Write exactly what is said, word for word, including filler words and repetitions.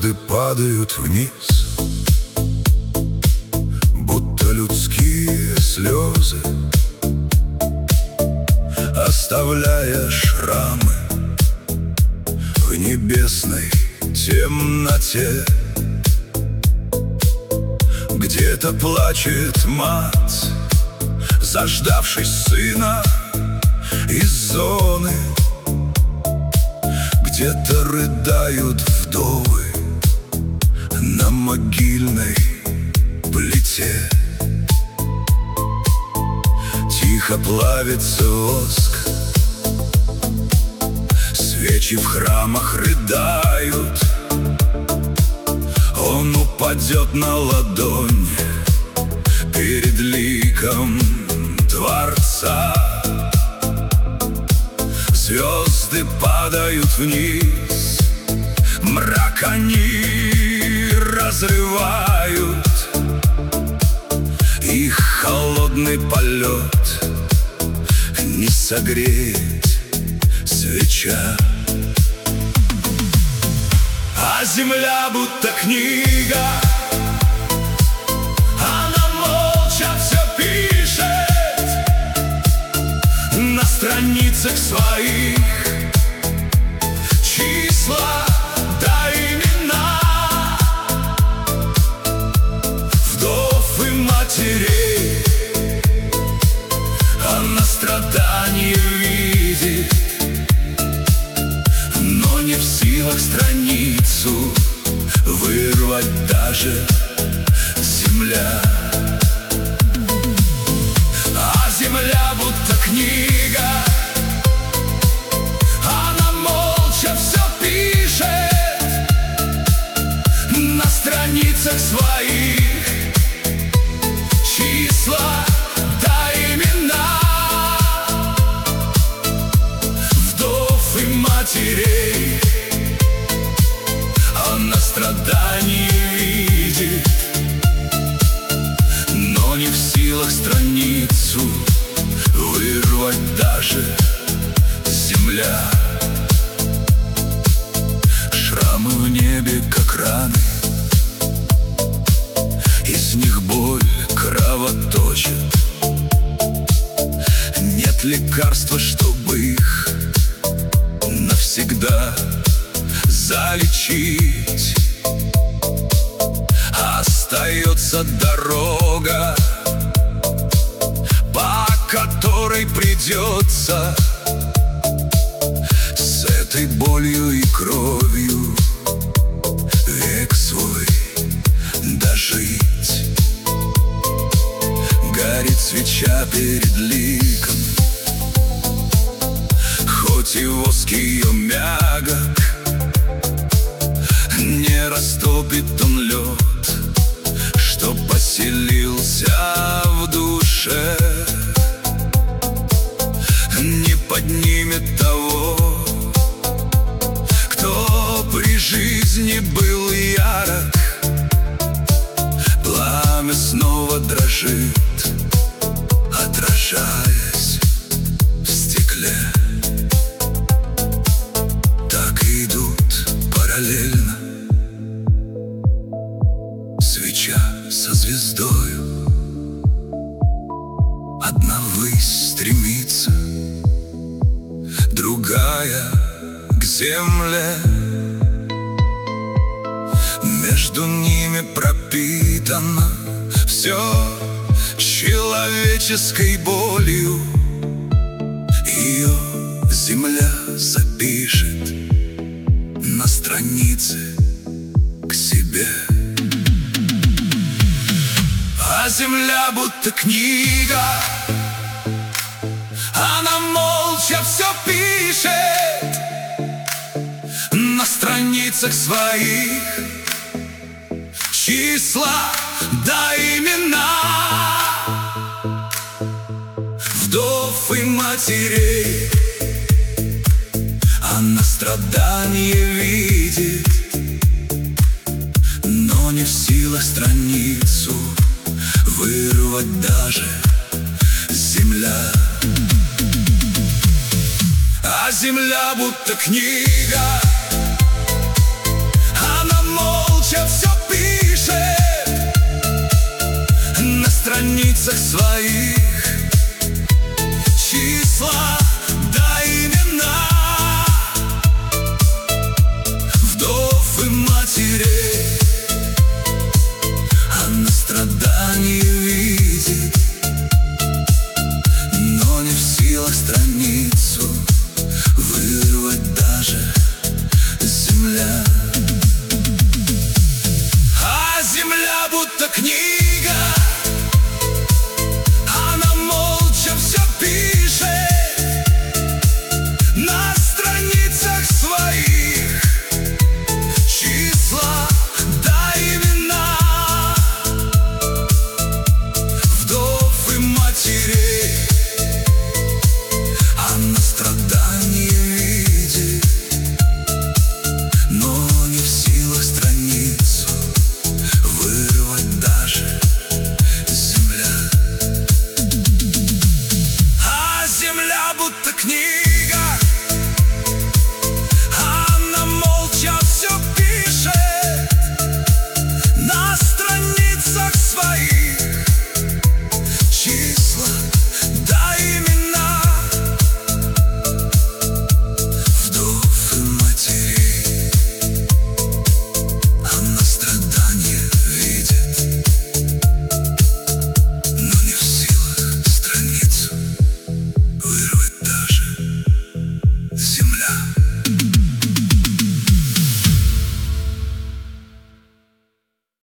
Звезды падают вниз, будто людские слезы, оставляя шрамы в небесной темноте. Где-то плачет мать, заждавшись сына из зоны. Где-то рыдают вдовы на могильной плите. Тихо плавится воск, свечи в храмах рыдают. Он упадет на ладонь перед ликом Творца. Звезды падают вниз, мрак они разрывают. Их холодный полет не согреет свеча. А земля будто книга, она молча все пишет на страницах своих числа да имена вдов и матерей. Она страдания видит, но не в силах страницу вырвать даже земля. А земля будто книга, она молча все пишет на страницах своих числа да имена вдов и матерей. Она страдания видит, но не в силах страницу вырвать даже земля. Шрамы в небе, как раны, из них боль кровоточит. Нет лекарства, чтобы их навсегда залечить. Остается дорога, по которой придется с этой болью и кровью век свой дожить. Горит свеча перед ликом, хоть и воск ее мягок, не растопит он лед, что поселился в душе. Не поднимет того, кто при жизни был ярок. Пламя снова дрожит, отражаясь в стекле. Так и идут параллельно свеча со звездою. Одна ввысь стремится, другая к земле. Между ними пропитано все человеческой болью. Ее земля запишет на странице к себе. А земля будто книга, она молча все пишет на страницах своих числа да имена вдов и матерей. Она страдания видит, но не в силах страницу вырвать даже земля. А земля будто книга, она может страницах своих числа да имена вдов и матерей. Она страдания видит, но не в силах страницу вырвать даже земля. А земля будто книга, она молча все пишет на страницах своих числа да имена вдов и матерей. Она страдания видит, но не в силах страницу вырвать даже земля. А земля будто книга,